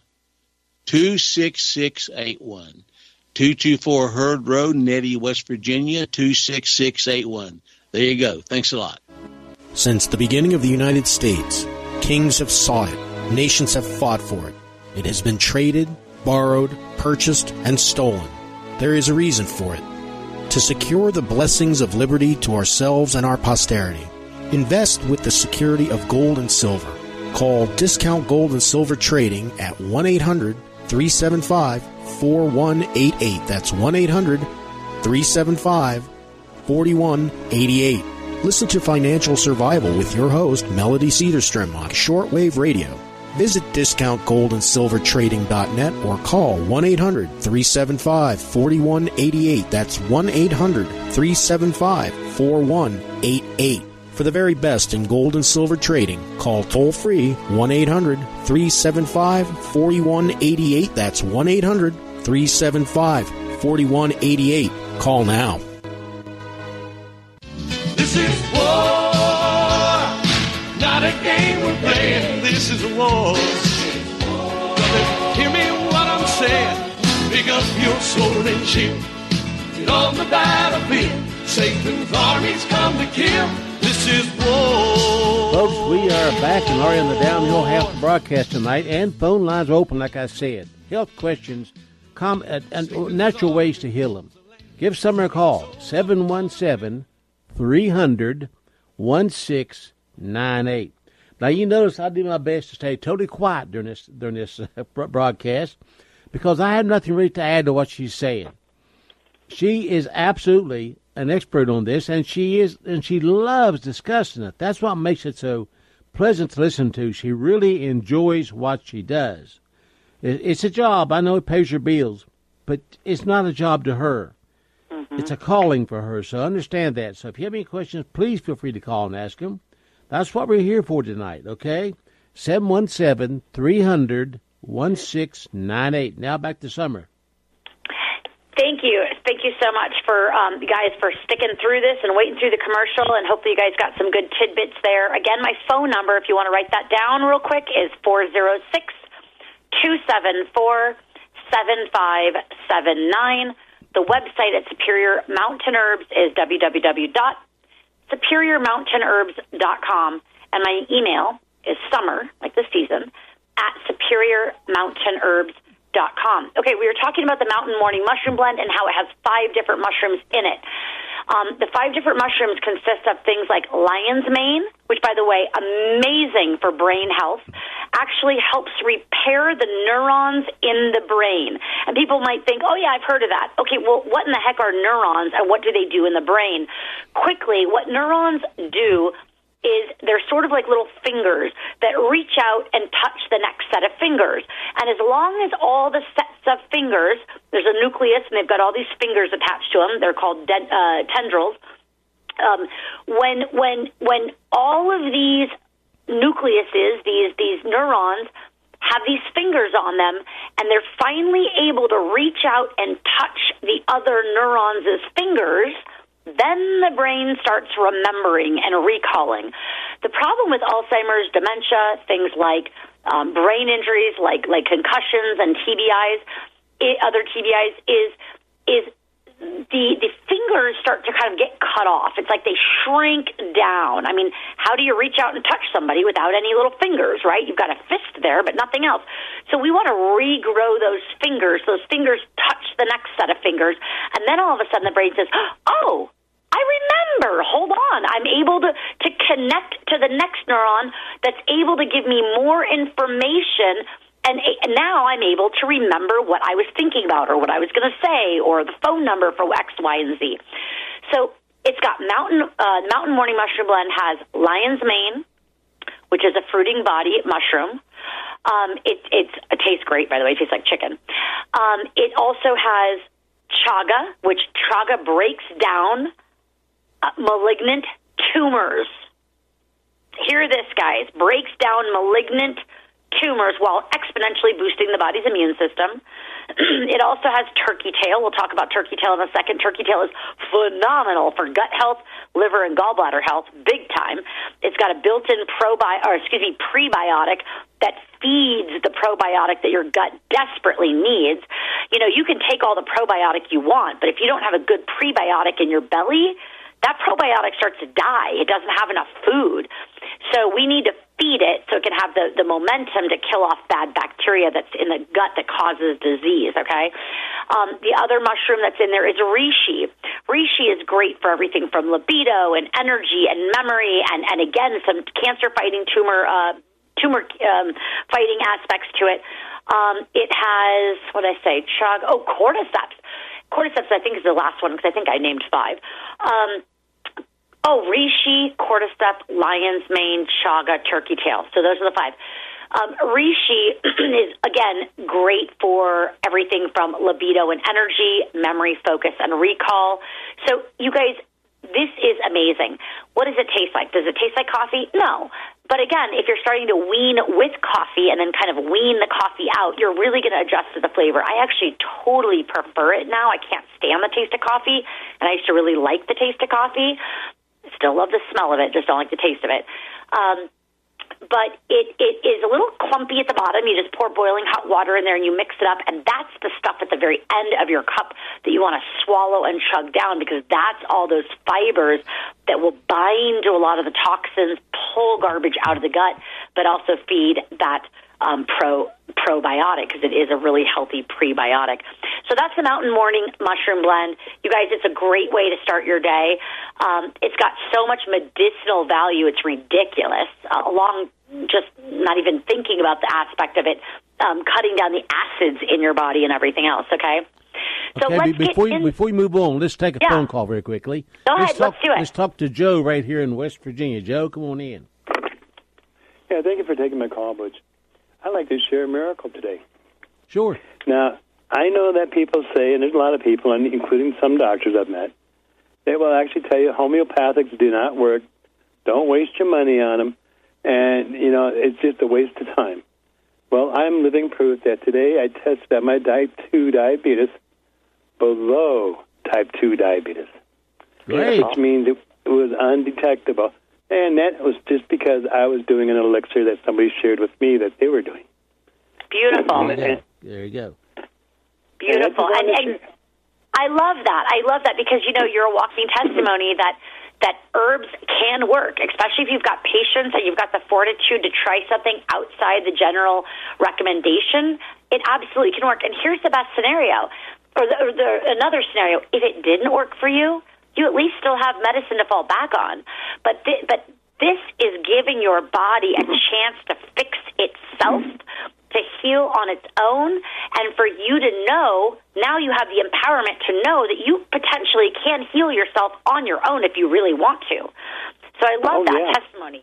two six six eight one. two two four Hurd Road, Nettie, West Virginia, two six six eight one. There you go. Thanks a lot. Since the beginning of the United States, kings have sought it, nations have fought for it. It has been traded, borrowed, purchased, and stolen. There is a reason for it. To secure the blessings of liberty to ourselves and our posterity, invest with the security of gold and silver. Call Discount Gold and Silver Trading at one eight hundred, three seven five, four one eight eight. That's one eight hundred, three seven five, four one eight eight. Listen to Financial Survival with your host, Melody Cedarstrom, on shortwave radio. Visit discount gold and silver trading dot net or call one eight hundred, three seven five, four one eight eight. That's one eight hundred, three seven five, four one eight eight. For the very best in gold and silver trading, call toll-free one eight hundred, three seven five, four one eight eight. That's one eight hundred, three seven five, four one eight eight. Call now. This is war, not a game we're playing. This is a war. Brother, hear me what I'm saying. Pick up your sword and shield. Get on the battlefield. Satan's armies come to kill. This is war. Folks, we are back and are in the downhill half of the broadcast tonight, and phone lines are open, like I said. Health questions, com- uh, and natural ways to heal them. Give Summer a call, seven one seven, three hundred, sixteen ninety-eight. Now, you notice I do my best to stay totally quiet during this during this uh, broadcast because I have nothing really to add to what she's saying. She is absolutely an expert on this, and she is, and she loves discussing it. That's what makes it so pleasant to listen to. She really enjoys what she does. It's a job. I know it pays your bills, but it's not a job to her. Mm-hmm. It's a calling for her, so understand that. So if you have any questions, please feel free to call and ask them. That's what we're here for tonight, okay? seven one seven, three hundred, sixteen ninety-eight. Now back to Summer. Thank you. Thank you so much for um, you guys for sticking through this and waiting through the commercial, and hopefully you guys got some good tidbits there. Again, my phone number, if you want to write that down real quick, is four oh six, two seven four, seven five seven nine. The website at Superior Mountain Herbs is w w w dot superior mountain herbs dot com, and my email is summer, like the season, at superior mountain herbs dot com. Okay, we were talking about the Mountain Morning Mushroom Blend and how it has five different mushrooms in it. Um, the five different mushrooms consist of things like lion's mane, which, by the way, amazing for brain health, actually helps repair the neurons in the brain. And people might think, oh, yeah, I've heard of that. Okay, well, what in the heck are neurons, and what do they do in the brain? Quickly, what neurons do is they're sort of like little fingers that reach out and touch the next set of fingers. And as long as all the sets of fingers, there's a nucleus and they've got all these fingers attached to them, they're called de- uh, tendrils. Um, when when when all of these nucleuses, these these neurons, have these fingers on them, and they're finally able to reach out and touch the other neurons' fingers, then the brain starts remembering and recalling. The problem with Alzheimer's, dementia, things like um, brain injuries, like like concussions and T B Is, it, other T B Is, is is the the fingers start to kind of get cut off. It's like they shrink down. I mean, how do you reach out and touch somebody without any little fingers, right? You've got a fist there, but nothing else. So we want to regrow those fingers. Those fingers touch the next set of fingers, and then all of a sudden the brain says, oh, I remember. Hold on. I'm able to, to connect to the next neuron that's able to give me more information. And now I'm able to remember what I was thinking about or what I was going to say or the phone number for X, Y, and Z. So it's got Mountain uh, Mountain Morning Mushroom Blend has lion's mane, which is a fruiting body mushroom. Um, it, it's, it tastes great, by the way. It tastes like chicken. Um, it also has chaga, which chaga breaks down uh, malignant tumors. Hear this, guys. Breaks down malignant tumors while exponentially boosting the body's immune system. It also has turkey tail. We'll talk about turkey tail in a second. Turkey tail is phenomenal for gut health, liver and gallbladder health, big time. It's got a built-in probi- or excuse me, prebiotic that feeds the probiotic that your gut desperately needs. You know, you can take all the probiotic you want, but if you don't have a good prebiotic in your belly, that probiotic starts to die. It doesn't have enough food. So we need to feed it so it can have the, the momentum to kill off bad bacteria that's in the gut that causes disease, okay? Um, the other mushroom that's in there is reishi. Reishi is great for everything from libido and energy and memory and, and again, some cancer-fighting tumor uh, tumor um, fighting aspects to it. Um, it has, what did I say, chug, oh, cordyceps. Cordyceps, I think, is the last one because I think I named five. Um, oh, reishi, cordyceps, lion's mane, chaga, turkey tail. So those are the five. Um, reishi is, again, great for everything from libido and energy, memory, focus, and recall. So you guys, this is amazing. What does it taste like? Does it taste like coffee? No. But again, if you're starting to wean with coffee and then kind of wean the coffee out, you're really going to adjust to the flavor. I actually totally prefer it now. I can't stand the taste of coffee, and I used to really like the taste of coffee. Still love the smell of it, just don't like the taste of it. Um, but it, it is a little clumpy at the bottom. You just pour boiling hot water in there and you mix it up, and that's the stuff at the very end of your cup that you want to swallow and chug down because that's all those fibers that will bind to a lot of the toxins, pull garbage out of the gut, but also feed that um, pro probiotic because it is a really healthy prebiotic. So that's the Mountain Morning Mushroom Blend. You guys, it's a great way to start your day. Um, it's got so much medicinal value, it's ridiculous, uh, along just not even thinking about the aspect of it, um, cutting down the acids in your body and everything else, okay? So okay, let's before, get you, in, before we move on, let's take a yeah. phone call very quickly. Go let's ahead, talk, let's do it. Let's talk to Joe right here in West Virginia. Joe, come on in. Yeah, thank you for taking my call, Butch. I'd like to share a miracle today. Sure. Now, I know that people say, and there's a lot of people, including some doctors I've met, they will actually tell you homeopathics do not work. Don't waste your money on them. And, you know, it's just a waste of time. Well, I'm living proof that today I tested that my type two diabetes below type two diabetes. Great. Which means it was undetectable. And that was just because I was doing an elixir that somebody shared with me that they were doing. Beautiful. There, there you go. Beautiful. And, and I love that. I love that because, you know, you're a walking testimony that that herbs can work, especially if you've got patience and you've got the fortitude to try something outside the general recommendation. It absolutely can work. And here's the best scenario, or, the, or the, another scenario. If it didn't work for you, you at least still have medicine to fall back on. But th- but this is giving your body a chance to fix itself, to heal on its own, and for you to know, now you have the empowerment to know that you potentially can heal yourself on your own if you really want to. So I love Oh, that yeah. testimony.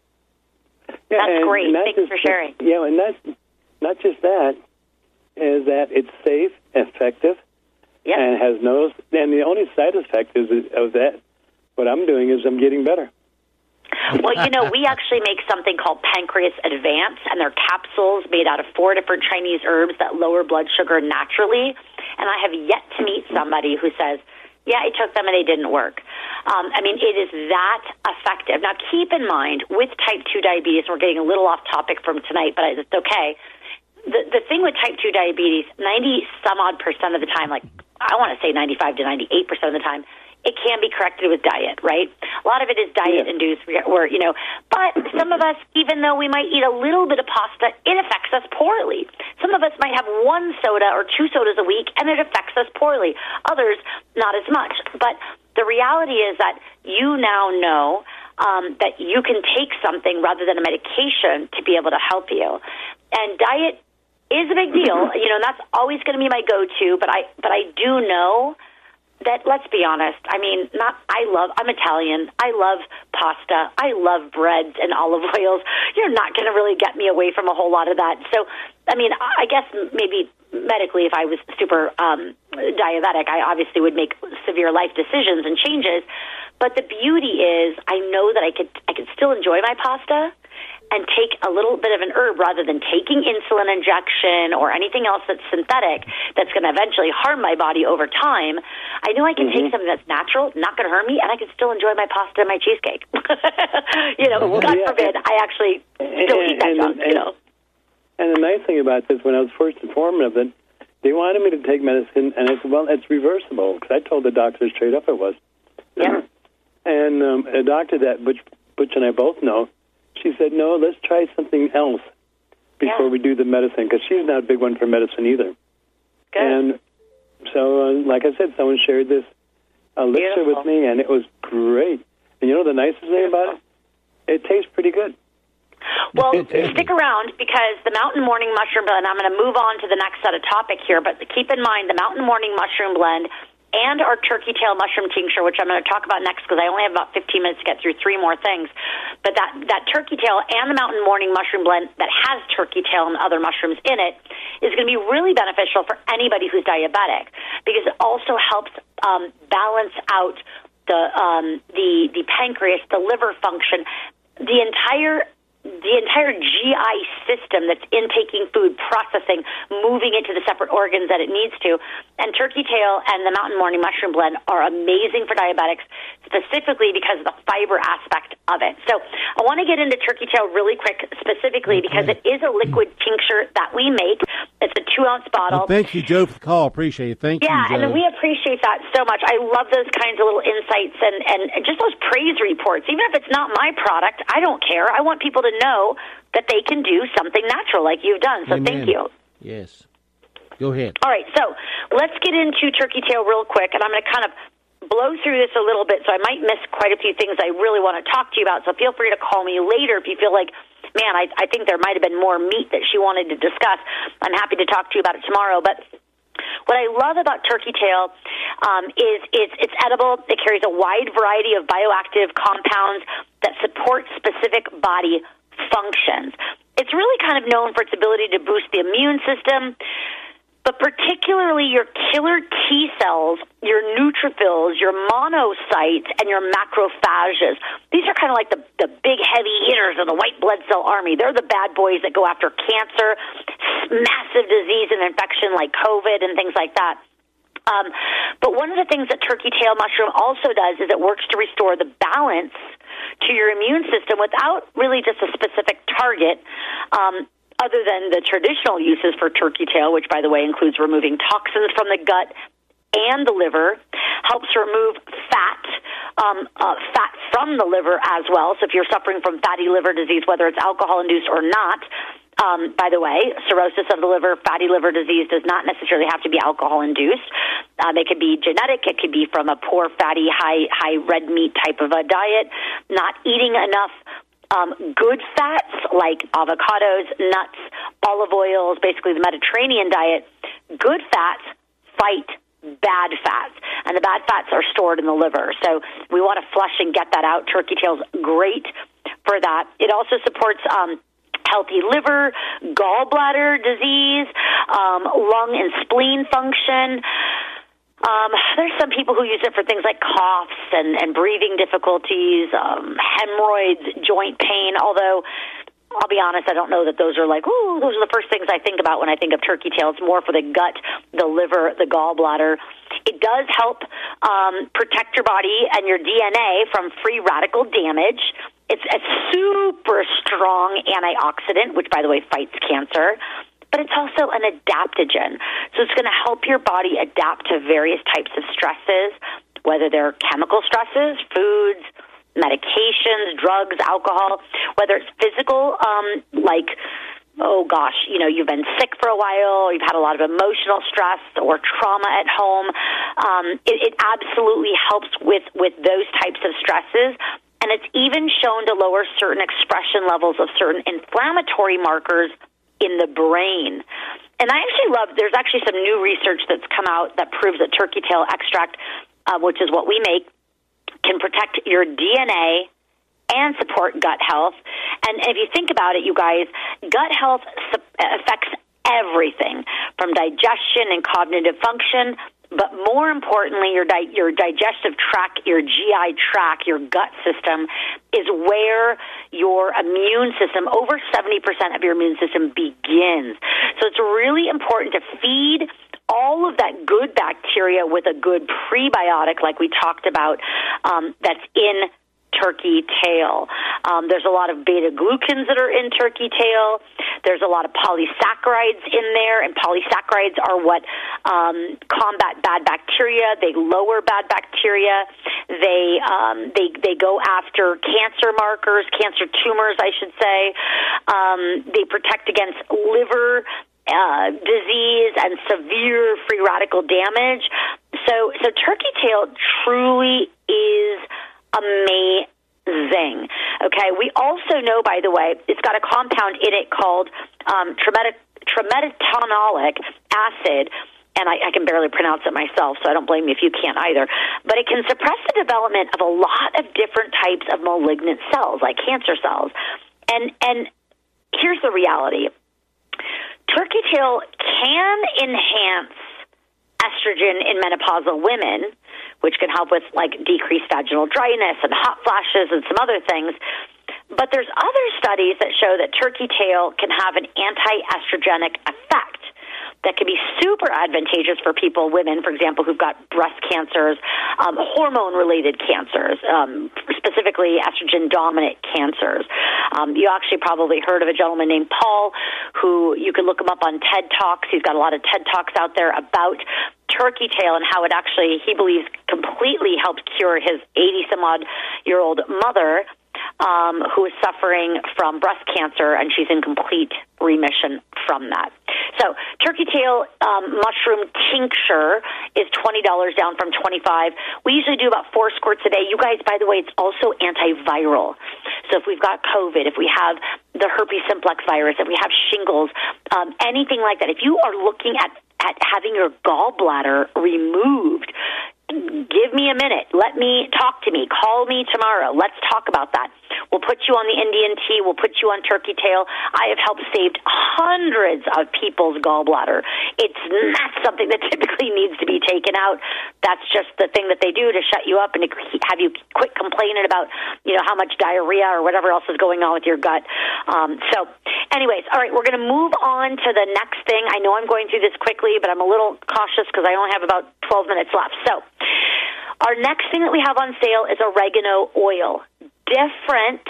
Yeah, That's and great. not Thanks just, for sharing. Yeah, and that's not just that, is that it's safe, effective, Yep. and has no, and the only side effect is of that, what I'm doing is I'm getting better. Well, you know, we actually make something called Pancreas Advance, and they're capsules made out of four different Chinese herbs that lower blood sugar naturally. And I have yet to meet somebody who says, yeah, I took them and they didn't work. Um, I mean, it is that effective. Now, keep in mind, with type two diabetes, we're getting a little off topic from tonight, but it's okay. The, the thing with type two diabetes, ninety some odd percent of the time, like I want to say ninety-five to ninety-eight percent of the time, it can be corrected with diet, right? A lot of it is diet-induced, where, you know, but some of us, even though we might eat a little bit of pasta, it affects us poorly. Some of us might have one soda or two sodas a week, and it affects us poorly. Others, not as much. But the reality is that you now know um, that you can take something rather than a medication to be able to help you. And diet is a big deal, you know, and that's always going to be my go-to, but I, but I do know that, let's be honest, I mean, not, I love, I'm Italian, I love pasta, I love breads and olive oils. You're not going to really get me away from a whole lot of that. So, I mean, I guess maybe medically, if I was super um, diabetic, I obviously would make severe life decisions and changes. But the beauty is, I know that I could, I could still enjoy my pasta and take a little bit of an herb rather than taking insulin injection or anything else that's synthetic that's going to eventually harm my body over time. I know I can mm-hmm. take something that's natural, not going to harm me, and I can still enjoy my pasta and my cheesecake. you know, well, God yeah, forbid I actually still and, eat that and, junk, and, you know. And the nice thing about this, when I was first informed of it, they wanted me to take medicine, and I said, well, it's reversible, because I told the doctor straight up it was. Yeah. And um, a doctor that Butch, Butch and I both know, she said, no, let's try something else before yeah. we do the medicine, because she's not a big one for medicine either. Good. And so, uh, like I said, someone shared this elixir with me, and it was great. And you know the nicest thing about it? It tastes pretty good. Well, stick around, because the Mountain Morning Mushroom Blend, I'm going to move on to the next set of topic here, but keep in mind the Mountain Morning Mushroom Blend and our turkey tail mushroom tincture, which I'm going to talk about next because I only have about fifteen minutes to get through three more things. But that, that turkey tail and the Mountain Morning Mushroom Blend that has turkey tail and other mushrooms in it is going to be really beneficial for anybody who's diabetic, because it also helps um, balance out the, um, the, the pancreas, the liver function, the entire the entire G I system that's intaking food, processing, moving into the separate organs that it needs to. And turkey tail and the Mountain Morning Mushroom Blend are amazing for diabetics, specifically because of the fiber aspect of it. So I want to get into turkey tail really quick, specifically because it is a liquid tincture that we make. It's a two-ounce bottle. Well, thank you, Joe, for the call. Appreciate it. Thank yeah, you, Joe. and we appreciate that so much. I love those kinds of little insights and, and just those praise reports. Even if it's not my product, I don't care. I want people to know that they can do something natural like you've done. So Amen. Thank you. Yes. Go ahead. All right, so let's get into turkey tail real quick, and I'm going to kind of blow through this a little bit, so I might miss quite a few things I really want to talk to you about. So feel free to call me later if you feel like, man, I, I think there might have been more meat that she wanted to discuss. I'm happy to talk to you about it tomorrow. But what I love about turkey tail um, is it's, it's edible. It carries a wide variety of bioactive compounds that support specific body functions. It's really kind of known for its ability to boost the immune system, but particularly your killer T cells, your neutrophils, your monocytes, and your macrophages. These are kind of like the, the big heavy hitters of the white blood cell army. They're the bad boys that go after cancer, massive disease and infection like COVID and things like that. Um, but one of the things that turkey tail mushroom also does is it works to restore the balance to your immune system without really just a specific target, um, other than the traditional uses for turkey tail, which, by the way, includes removing toxins from the gut and the liver, helps remove fat, um, uh, fat from the liver as well. So if you're suffering from fatty liver disease, whether it's alcohol-induced or not, Um, by the way, cirrhosis of the liver, fatty liver disease does not necessarily have to be alcohol-induced. Um, it could be genetic. It could be from a poor, fatty, high high red meat type of a diet, not eating enough um, good fats like avocados, nuts, olive oils, basically the Mediterranean diet. Good fats fight bad fats, and the bad fats are stored in the liver. So we want to flush and get that out. Turkey tail's great for that. It also supports Um, healthy liver, gallbladder disease, um, lung and spleen function. Um, there's some people who use it for things like coughs and, and breathing difficulties, um, hemorrhoids, joint pain, although I'll be honest, I don't know that those are like, ooh, those are the first things I think about when I think of turkey tail. It's more for the gut, the liver, the gallbladder. It does help um, protect your body and your D N A from free radical damage. It's a super strong antioxidant, which, by the way, fights cancer. but it's also an adaptogen. So it's going to help your body adapt to various types of stresses, whether they're chemical stresses, foods, medications, drugs, alcohol, whether it's physical, um, like, oh gosh, you know, you've been sick for a while, you've had a lot of emotional stress or trauma at home. Um, it, it absolutely helps with, with those types of stresses. And it's even shown to lower certain expression levels of certain inflammatory markers in the brain. And I actually love, there's actually some new research that's come out that proves that turkey tail extract, uh, which is what we make, can protect your D N A and support gut health. And if you think about it, you guys, gut health affects everything from digestion and cognitive function, but more importantly, your di- your digestive tract, your G I tract, your gut system is where your immune system, over seventy percent of your immune system begins. So it's really important to feed all of that good bacteria with a good prebiotic, like we talked about, um, that's in turkey tail. Um, there's a lot of beta-glucans that are in turkey tail. There's a lot of polysaccharides in there, and polysaccharides are what um, combat bad bacteria. They lower bad bacteria. They um, they they go after cancer markers, cancer tumors, I should say. Um, they protect against liver Uh, disease and severe free radical damage. So, so turkey tail truly is amazing. Okay, we also know, by the way, it's got a compound in it called um, trimetanolic acid, and I, I can barely pronounce it myself, so I don't blame you if you can't either. But it can suppress the development of a lot of different types of malignant cells, like cancer cells. And and here's the reality. Turkey tail can enhance estrogen in menopausal women, which can help with like decreased vaginal dryness and hot flashes and some other things. But there's other studies that show that turkey tail can have an anti-estrogenic effect that can be super advantageous for people, women, for example, who've got breast cancers, um, hormone-related cancers, um, specifically estrogen-dominant cancers. Um, you actually probably heard of a gentleman named Paul, who you can look him up on TED Talks. He's got a lot of TED Talks out there about turkey tail and how it actually, he believes, completely helped cure his eighty-some-odd-year-old mother, Um, who is suffering from breast cancer, and she's in complete remission from that. So turkey tail um, mushroom tincture is twenty dollars down from twenty-five dollars. We usually do about four squirts a day. You guys, by the way, it's also antiviral. So if we've got COVID, if we have the herpes simplex virus, if we have shingles, um, anything like that, if you are looking at, at having your gallbladder removed, give me a minute. Let me talk to me. Call me tomorrow. Let's talk about that. We'll put you on the Indian tea. We'll put you on turkey tail. I have helped save hundreds of people's gallbladder. It's not something that typically needs to be taken out. That's just the thing that they do to shut you up and to have you quit complaining about, you know, how much diarrhea or whatever else is going on with your gut. Um, so anyways, all right, we're going to move on to the next thing. I know I'm going through this quickly, but I'm a little cautious because I only have about twelve minutes left. So our next thing that we have on sale is oregano oil. Different,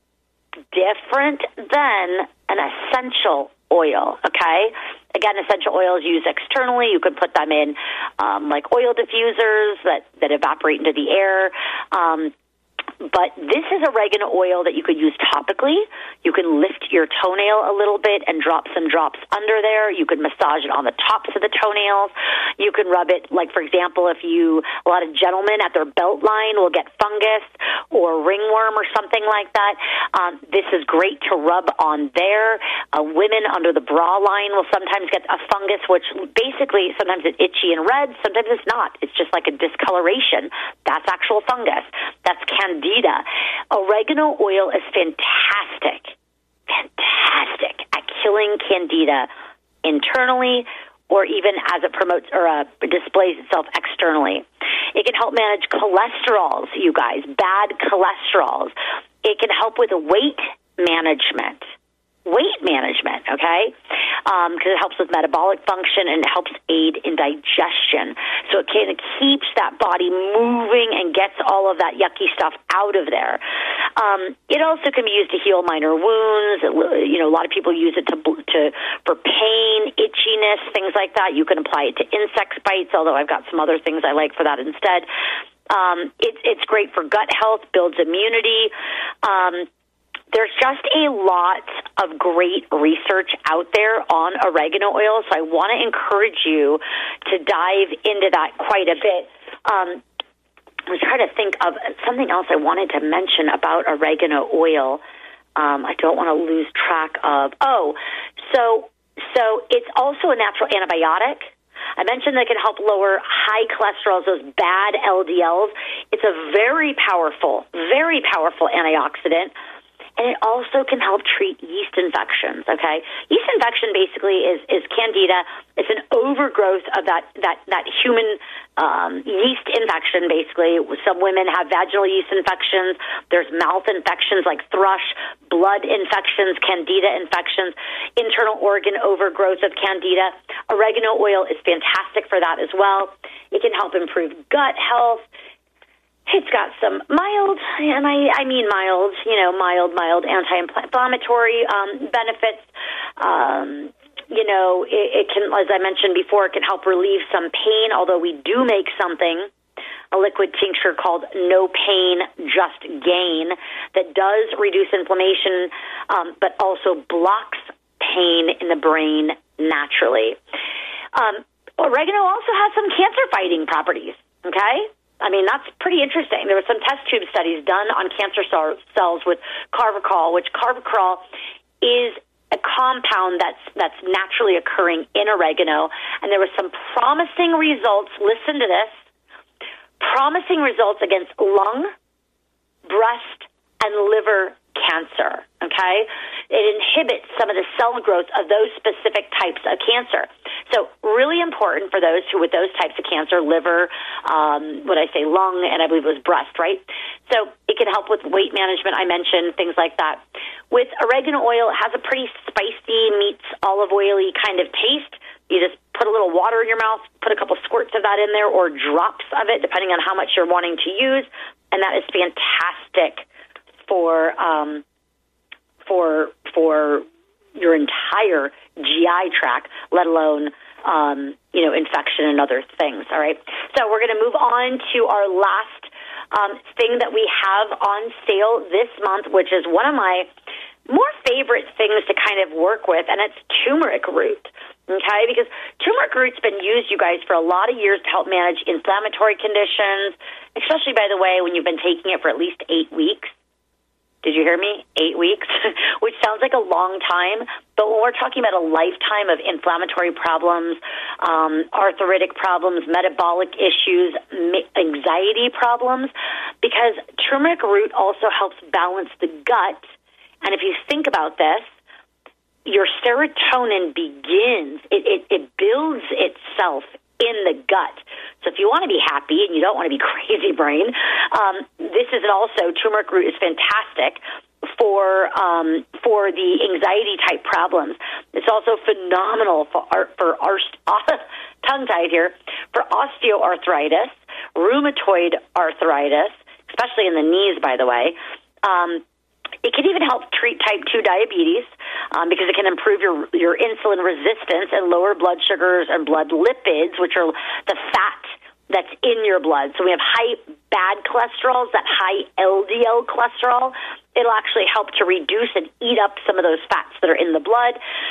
different than an essential oil, okay? Again, essential oils used externally. You could put them in um, like oil diffusers that, that evaporate into the air. Um, but this is oregano oil that you could use topically. You can lift your toenail a little bit and drop some drops under there. You could massage it on the tops of the toenails. You can rub it, like, for example, if you, a lot of gentlemen at their belt line will get fungus or ringworm or something like that. Um, this is great to rub on there. Uh, women under the bra line will sometimes get a fungus, which basically sometimes it's itchy and red, sometimes it's not. It's just like a discoloration. That's actual fungus. That's candida. Oregano oil is fantastic, fantastic at killing candida internally, or even as it promotes or uh, displays itself externally. It can help manage cholesterols, you guys, bad cholesterols. It can help with weight management. Weight management, okay? Because um, it helps with metabolic function and it helps aid in digestion. So it kind of keeps that body moving and gets all of that yucky stuff out of there. Um, it also can be used to heal minor wounds. It, you know, a lot of people use it to to for pain, itchiness, things like that. You can apply it to insect bites, although I've got some other things I like for that instead. Um, it, it's great for gut health, builds immunity. Um, there's just a lot of great research out there on oregano oil, so I want to encourage you to dive into that quite a bit. Um, I was trying to think of something else I wanted to mention about oregano oil. Um, I don't want to lose track of. Oh, so so it's also a natural antibiotic. I mentioned that it can help lower high cholesterol, those bad L D Ls. It's a very powerful, very powerful antioxidant. And it also can help treat yeast infections, okay? Yeast infection basically is, is candida. It's an overgrowth of that, that, that human um, yeast infection, basically. Some women have vaginal yeast infections. There's mouth infections like thrush, blood infections, candida infections, internal organ overgrowth of candida. Oregano oil is fantastic for that as well. It can help improve gut health. It's got some mild, and I, I mean mild, you know, mild, mild anti-inflammatory um, benefits. Um, you know, it, it can, as I mentioned before, it can help relieve some pain, although we do make something, a liquid tincture called No Pain, Just Gain, that does reduce inflammation, um, but also blocks pain in the brain naturally. Um, oregano also has some cancer-fighting properties, okay? I mean, that's pretty interesting. There were some test tube studies done on cancer cells with carvacrol, which carvacrol is a compound that's that's naturally occurring in oregano, and there were some promising results. Listen to this. Promising results against lung, breast, and liver cancer, okay? It inhibits some of the cell growth of those specific types of cancer. So really important for those who with those types of cancer, liver, um, what I say, lung, and I believe it was breast, right? So it can help with weight management, I mentioned, things like that. With oregano oil, it has a pretty spicy, meets olive oily kind of taste. You just put a little water in your mouth, put a couple squirts of that in there, or drops of it, depending on how much you're wanting to use, and that is fantastic for um, for for your entire G I tract, let alone um, you know infection and other things. All right, so we're going to move on to our last um, thing that we have on sale this month, which is one of my more favorite things to kind of work with, and it's turmeric root. Okay, because turmeric root's been used, you guys, for a lot of years to help manage inflammatory conditions, especially, by the way, when you've been taking it for at least eight weeks. Did you hear me? Eight weeks, which sounds like a long time. But when we're talking about a lifetime of inflammatory problems, um, arthritic problems, metabolic issues, anxiety problems, because turmeric root also helps balance the gut. And if you think about this, your serotonin begins, it, it, it builds itself in the gut. So if you want to be happy and you don't want to be crazy brain, um, this is also, turmeric root is fantastic for um, for the anxiety type problems. It's also phenomenal for our, for our tongue tied here for osteoarthritis, rheumatoid arthritis, especially in the knees, by the way. Um, It can even help treat type two diabetes um, because it can improve your your insulin resistance and lower blood sugars and blood lipids, which are the fat that's in your blood. So we have high bad cholesterols, that high L D L cholesterol. It'll actually help to reduce and eat up some of those fats that are in the blood.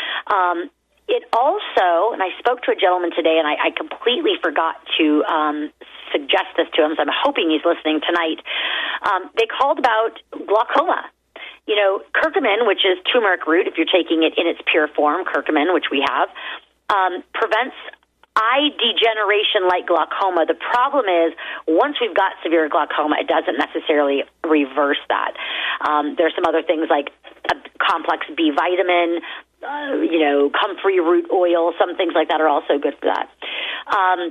Um, it also, and I spoke to a gentleman today, and I, I completely forgot to um, suggest this to him, so I'm hoping he's listening tonight. Um, they called about glaucoma. You know, curcumin, which is turmeric root, if you're taking it in its pure form, curcumin, which we have, um, prevents eye degeneration like glaucoma. The problem is, once we've got severe glaucoma, it doesn't necessarily reverse that. Um, there's some other things like a complex B vitamin, uh, you know, comfrey root oil, some things like that are also good for that. Um,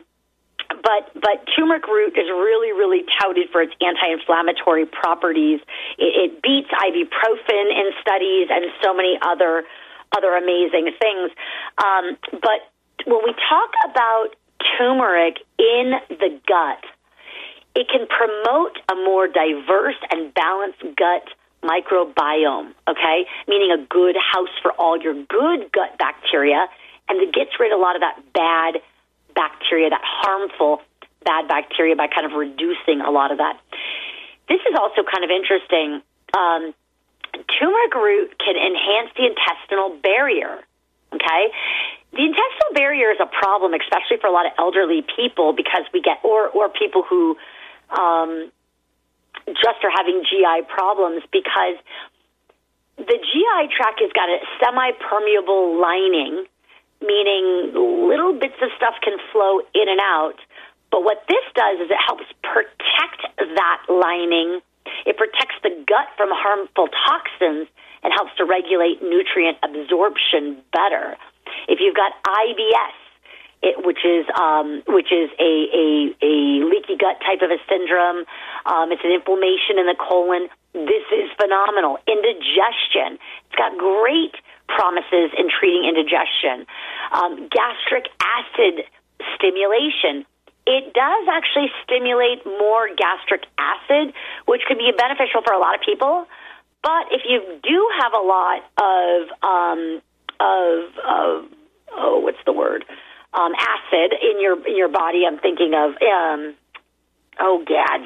But but turmeric root is really, really touted for its anti-inflammatory properties. It, it beats ibuprofen in studies and so many other other amazing things. Um, but when we talk about turmeric in the gut, it can promote a more diverse and balanced gut microbiome, okay, meaning a good house for all your good gut bacteria, and it gets rid of a lot of that bad bacteria, that harmful bad bacteria, by kind of reducing a lot of that. This is also kind of interesting. Um, turmeric root can enhance the intestinal barrier, okay? The intestinal barrier is a problem, especially for a lot of elderly people, because we get, or, or people who um, just are having G I problems, because the G I tract has got a semi-permeable lining, meaning little bits of stuff can flow in and out. But what this does is it helps protect that lining. It protects the gut from harmful toxins and helps to regulate nutrient absorption better. If you've got I B S, it, which is um, which is a, a, a leaky gut type of a syndrome, um, it's an inflammation in the colon. This is phenomenal. Indigestion, it's got great promises in treating indigestion. Um, gastric acid stimulation. It does actually stimulate more gastric acid, which could be beneficial for a lot of people. But if you do have a lot of, um, of, of oh, what's the word, um, acid in your in your body, I'm thinking of, um, oh, gad.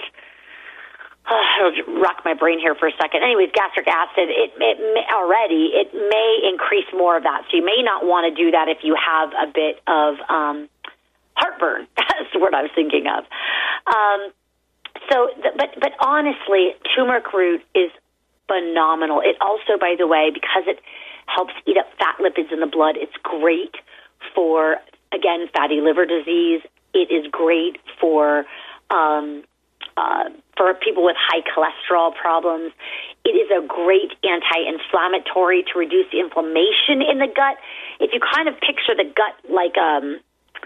Uh, I'll rock my brain here for a second. Anyways, gastric acid, it, it may, already, it may increase more of that. So you may not want to do that if you have a bit of um, heartburn. That's what I was thinking of. Um, so, th- but but honestly, turmeric root is phenomenal. It also, by the way, because it helps eat up fat lipids in the blood, it's great for, again, fatty liver disease. It is great for um, uh, for people with high cholesterol problems. It is a great anti-inflammatory to reduce the inflammation in the gut. If you kind of picture the gut like um.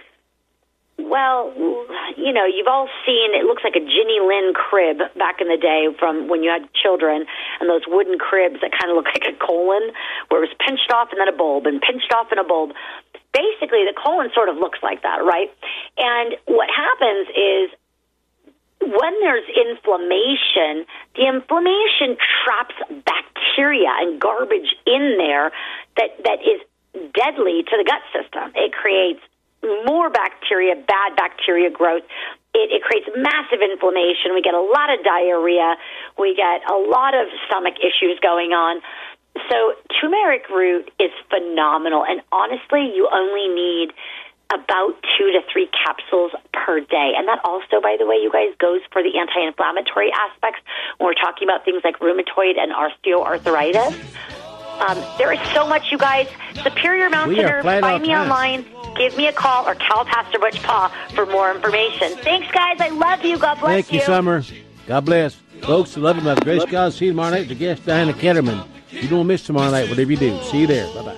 Well, you know, you've all seen, it looks like a Ginny Lynn crib back in the day from when you had children, and those wooden cribs that kind of look like a colon, where it was pinched off and then a bulb, and pinched off and a bulb. Basically, the colon sort of looks like that, right? And what happens is when there's inflammation, the inflammation traps bacteria and garbage in there that, that is deadly to the gut system. It creates more bacteria, bad bacteria growth. It, it creates massive inflammation. We get a lot of diarrhea. We get a lot of stomach issues going on. So turmeric root is phenomenal. And honestly, you only need about two to three capsules per day. And that also, by the way, you guys, goes for the anti-inflammatory aspects when we're talking about things like rheumatoid and osteoarthritis. Um, there is so much, you guys. Superior Mountain Herbs, find me time. online. Give me a call or call Pastor Butch Paul for more information. Thanks, guys. I love you. God bless Thank you. Thank you, Summer. God bless. Folks, love you, by the grace of God. See you tomorrow night. The guest, Diana Ketterman. You don't miss tomorrow night, whatever you do. See you there. Bye-bye.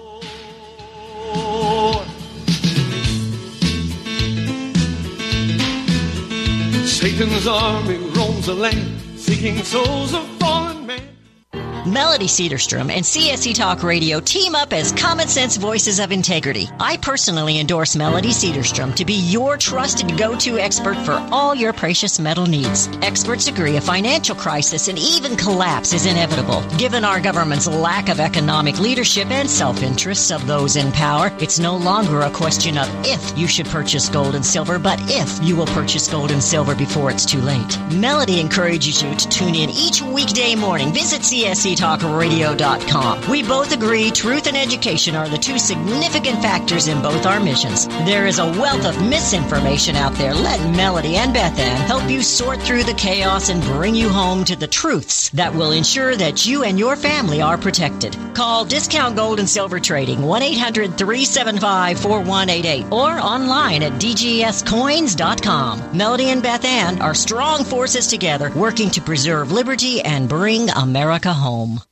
Satan's army roams the land, seeking souls of fallen men. Melody Cedarstrom and C S C Talk Radio team up as common sense voices of integrity. I personally endorse Melody Cedarstrom to be your trusted go-to expert for all your precious metal needs. Experts agree a financial crisis and even collapse is inevitable. Given our government's lack of economic leadership and self-interests of those in power, it's no longer a question of if you should purchase gold and silver, but if you will purchase gold and silver before it's too late. Melody encourages you to tune in each weekday morning. Visit C S C talk radio dot com. We both agree truth and education are the two significant factors in both our missions. There is a wealth of misinformation out there. Let Melody and Beth Ann help you sort through the chaos and bring you home to the truths that will ensure that you and your family are protected. Call Discount Gold and Silver Trading, one eight hundred three seven five four one eight eight, or online at d g s coins dot com. Melody and Beth Ann are strong forces together working to preserve liberty and bring America home.